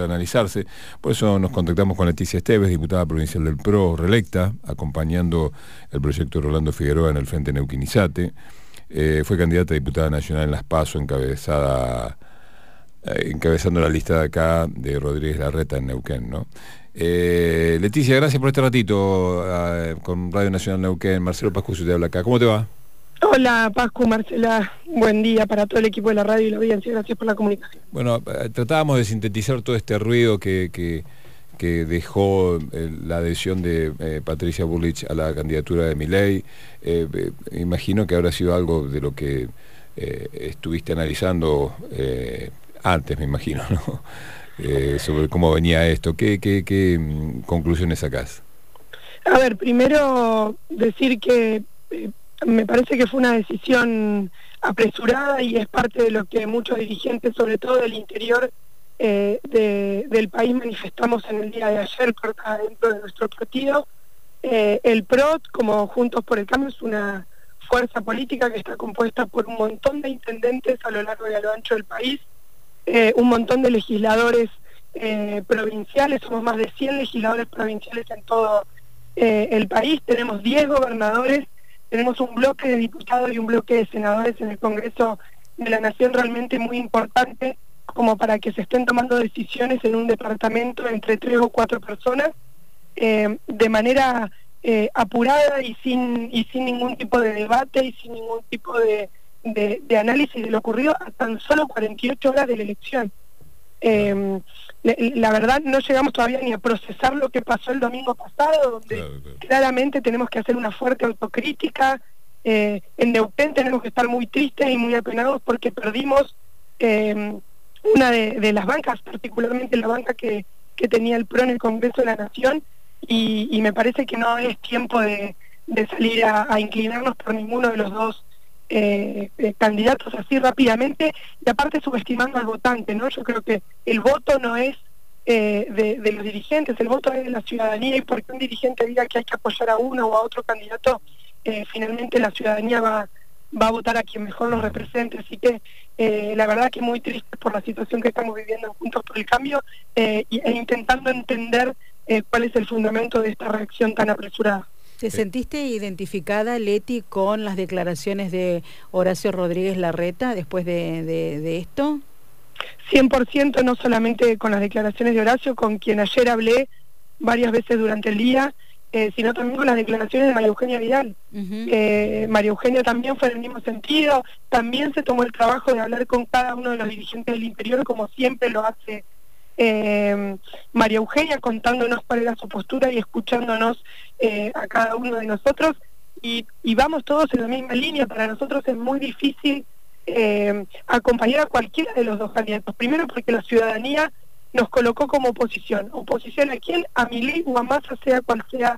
para analizarse. Por eso nos contactamos con Leticia Esteves, diputada provincial del PRO, reelecta, acompañando el proyecto de Rolando Figueroa en el Frente Neuquén-Izate. Fue candidata a diputada nacional en Las PASO, encabezando la lista de acá de Rodríguez Larreta en Neuquén, ¿no? Leticia, gracias por este ratito con Radio Nacional Neuquén. Marcelo Pascucio te habla acá. ¿Cómo te va? Hola, Pascu, Marcela. Buen día para todo el equipo de la radio y la audiencia. Gracias por la comunicación. Bueno, tratábamos de sintetizar todo este ruido que dejó la adhesión de Patricia Bullrich a la candidatura de Milei. Imagino que habrá sido algo de lo que estuviste analizando antes, me imagino, ¿no? Sobre cómo venía esto. ¿Qué conclusiones sacás? A ver, primero decir que me parece que fue una decisión apresurada y es parte de lo que muchos dirigentes, sobre todo del interior del país, manifestamos en el día de ayer dentro de nuestro partido. El PRO, como Juntos por el Cambio, es una fuerza política que está compuesta por un montón de intendentes a lo largo y a lo ancho del país, un montón de legisladores provinciales. Somos más de 100 legisladores provinciales en todo el país, tenemos 10 gobernadores, tenemos un bloque de diputados y un bloque de senadores en el Congreso de la Nación realmente muy importante como para que se estén tomando decisiones en un departamento entre 3 o 4 personas de manera apurada y sin ningún tipo de debate y sin ningún tipo de análisis de lo ocurrido a tan solo 48 horas de la elección. La verdad no llegamos todavía ni a procesar lo que pasó el domingo pasado, donde claramente tenemos que hacer una fuerte autocrítica. En Neuquén tenemos que estar muy tristes y muy apenados porque perdimos una de las bancas, particularmente la banca que tenía el PRO en el Congreso de la Nación, y me parece que no es tiempo de salir a inclinarnos por ninguno de los dos candidatos así rápidamente, y aparte subestimando al votante, ¿no? Yo creo que el voto no es de los dirigentes, el voto es de la ciudadanía, y porque un dirigente diga que hay que apoyar a uno o a otro candidato, finalmente la ciudadanía va a votar a quien mejor nos represente. Así que la verdad que muy triste por la situación que estamos viviendo Juntos por el Cambio, e intentando entender cuál es el fundamento de esta reacción tan apresurada. ¿Te sentiste identificada, Leti, con las declaraciones de Horacio Rodríguez Larreta después de esto? 100%, no solamente con las declaraciones de Horacio, con quien ayer hablé varias veces durante el día, sino también con las declaraciones de María Eugenia Vidal. María Eugenia también fue en el mismo sentido, también se tomó el trabajo de hablar con cada uno de los dirigentes del interior, como siempre lo hace María Eugenia, contándonos cuál era su postura y escuchándonos a cada uno de nosotros, y vamos todos en la misma línea. Para nosotros es muy difícil acompañar a cualquiera de los dos candidatos, primero porque la ciudadanía nos colocó como oposición. ¿Oposición a quién? A Milei o a Massa, sea cual sea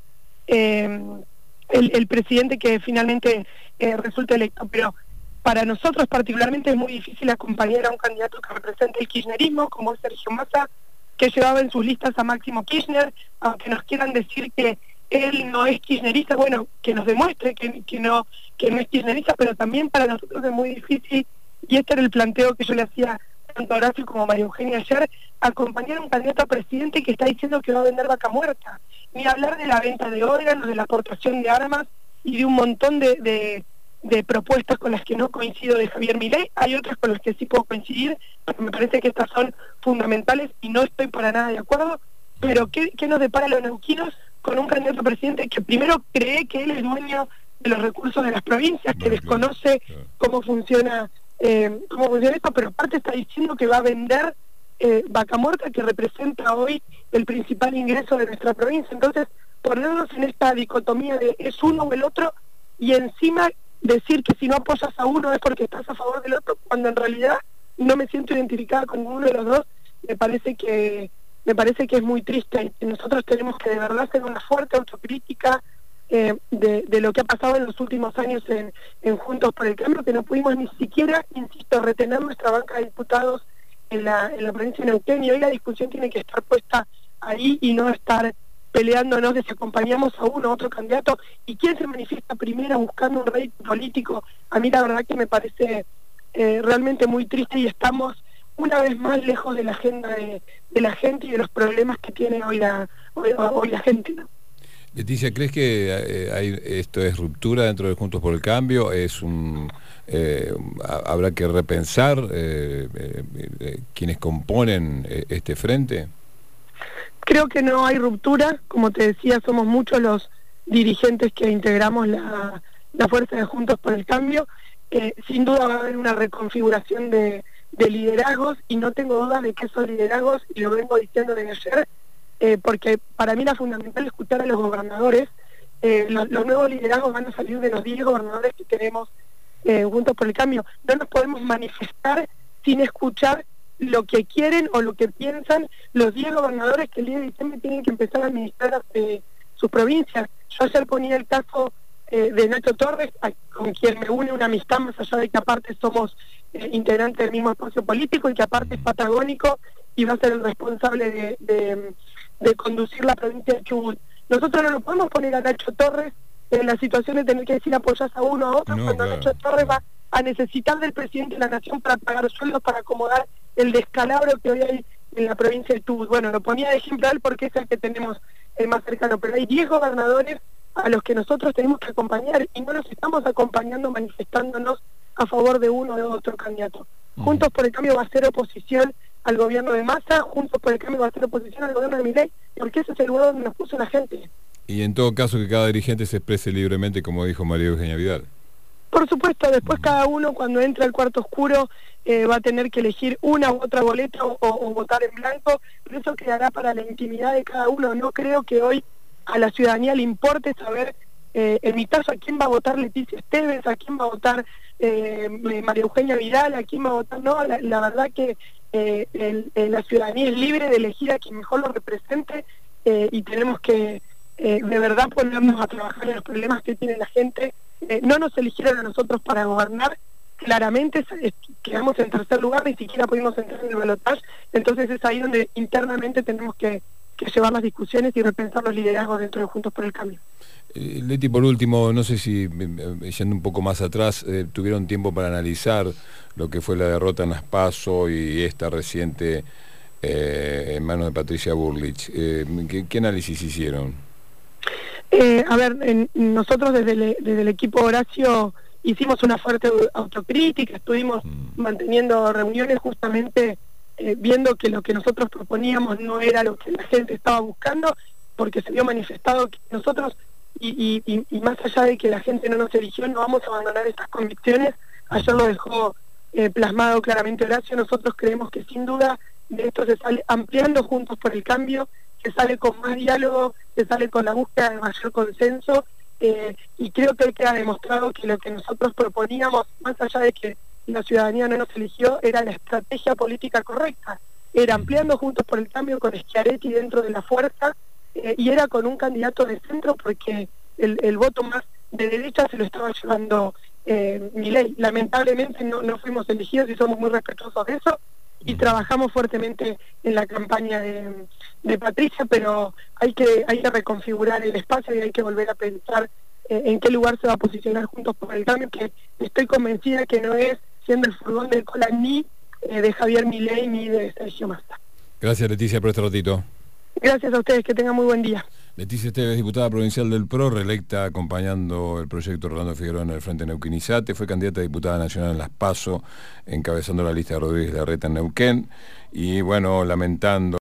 el presidente que finalmente resulte electo. Pero para nosotros particularmente es muy difícil acompañar a un candidato que represente el kirchnerismo, como es Sergio Massa, que llevaba en sus listas a Máximo Kirchner. Aunque nos quieran decir que él no es kirchnerista, bueno, que nos demuestre que no es kirchnerista, pero también para nosotros es muy difícil, y este era el planteo que yo le hacía tanto a Horacio como a María Eugenia ayer, acompañar a un candidato a presidente que está diciendo que va a vender vaca muerta, ni hablar de la venta de órganos, de la aportación de armas y de un montón de propuestas con las que no coincido de Javier Milei. Hay otras con las que sí puedo coincidir, pero me parece que estas son fundamentales y no estoy para nada de acuerdo. Pero ¿qué nos depara a los neuquinos con un candidato a presidente que primero cree que él es dueño de los recursos de las provincias, que desconoce cómo funciona esto, pero aparte está diciendo que va a vender vaca muerta, que representa hoy el principal ingreso de nuestra provincia? Entonces, ponernos en esta dicotomía de es uno o el otro, y encima decir que si no apoyas a uno es porque estás a favor del otro, cuando en realidad no me siento identificada con ninguno de los dos, me parece que es muy triste. Y nosotros tenemos que de verdad hacer una fuerte autocrítica de lo que ha pasado en los últimos años en Juntos por el Cambio, que no pudimos ni siquiera, insisto, retener nuestra banca de diputados en la provincia de Neuquén, y hoy la discusión tiene que estar puesta ahí y no estar peleándonos de si acompañamos a uno u otro candidato y quién se manifiesta primero buscando un rédito político. A mí la verdad que me parece realmente muy triste, y estamos una vez más lejos de la agenda de la gente y de los problemas que tiene hoy la gente, ¿no? Leticia, ¿crees que esto es ruptura dentro de Juntos por el Cambio? ¿Habrá que repensar quienes componen este frente? Creo que no hay ruptura. Como te decía, somos muchos los dirigentes que integramos la fuerza de Juntos por el Cambio. Sin duda va a haber una reconfiguración de liderazgos, y no tengo dudas de que esos liderazgos, y lo vengo diciendo desde ayer, porque para mí era fundamental escuchar a los gobernadores. Los nuevos liderazgos van a salir de los 10 gobernadores que tenemos Juntos por el Cambio. No nos podemos manifestar sin escuchar lo que quieren o lo que piensan los 10 gobernadores que el día de diciembre tienen que empezar a administrar sus provincias. Yo ayer ponía el caso de Nacho Torres, con quien me une una amistad, más allá de que aparte somos integrantes del mismo espacio político, y que aparte es patagónico y va a ser el responsable de conducir la provincia de Chubut. Nosotros no lo podemos poner a Nacho Torres en la situación de tener que decir apoyás a uno o a otro, cuando claro, Nacho Torres va a necesitar del presidente de la Nación para pagar sueldos, para acomodar el descalabro que hoy hay en la provincia de Chubut. Bueno, lo ponía de ejemplo porque es el que tenemos más cercano, pero hay 10 gobernadores a los que nosotros tenemos que acompañar, y no los estamos acompañando manifestándonos a favor de uno o de otro candidato. Juntos por el Cambio va a ser oposición al gobierno de Massa, Juntos por el Cambio va a ser oposición al gobierno de Milei, porque ese es el lugar donde nos puso la gente. Y en todo caso que cada dirigente se exprese libremente, como dijo María Eugenia Vidal. Por supuesto, después cada uno, cuando entra al cuarto oscuro, va a tener que elegir una u otra boleta o votar en blanco, pero eso quedará para la intimidad de cada uno. No creo que hoy a la ciudadanía le importe saber, en mi caso, a quién va a votar Leticia Esteves, a quién va a votar María Eugenia Vidal, a quién va a votar. No, la verdad que la ciudadanía es libre de elegir a quien mejor lo represente, y tenemos que de verdad ponernos a trabajar en los problemas que tiene la gente. No nos eligieron a nosotros para gobernar, claramente quedamos en tercer lugar, ni siquiera pudimos entrar en el balotaje. Entonces es ahí donde internamente tenemos que llevar las discusiones y repensar los liderazgos dentro de Juntos por el Cambio. Leti, por último, no sé si, yendo un poco más atrás, tuvieron tiempo para analizar lo que fue la derrota en las PASO y esta reciente en manos de Patricia Bullrich. ¿Qué análisis hicieron? A ver, nosotros desde el equipo Horacio hicimos una fuerte autocrítica, estuvimos manteniendo reuniones justamente viendo que lo que nosotros proponíamos no era lo que la gente estaba buscando, porque se vio manifestado que nosotros, y más allá de que la gente no nos eligió, no vamos a abandonar estas convicciones. Ayer lo dejó plasmado claramente Horacio. Nosotros creemos que sin duda de esto se sale ampliando Juntos por el Cambio, se sale con más diálogo, se sale con la búsqueda de mayor consenso, y creo que hoy queda demostrado que lo que nosotros proponíamos, más allá de que la ciudadanía no nos eligió, era la estrategia política correcta. Era ampliando Juntos por el Cambio con Schiaretti dentro de la fuerza, y era con un candidato de centro, porque el voto más de derecha se lo estaba llevando Milei. Lamentablemente no fuimos elegidos, y somos muy respetuosos de eso, y trabajamos fuertemente en la campaña de Patricia, pero hay que reconfigurar el espacio, y hay que volver a pensar en qué lugar se va a posicionar Juntos por el Cambio, que estoy convencida que no es siendo el furgón del cola ni de Javier Milei ni de Sergio Massa. Gracias, Leticia, por este ratito. Gracias a ustedes, que tengan muy buen día. Leticia Esteves, diputada provincial del PRO, reelecta acompañando el proyecto Rolando Figueroa en el Frente Neuquén-Izate, fue candidata a diputada nacional en las PASO, encabezando la lista de Rodríguez Larreta en Neuquén, y bueno, lamentando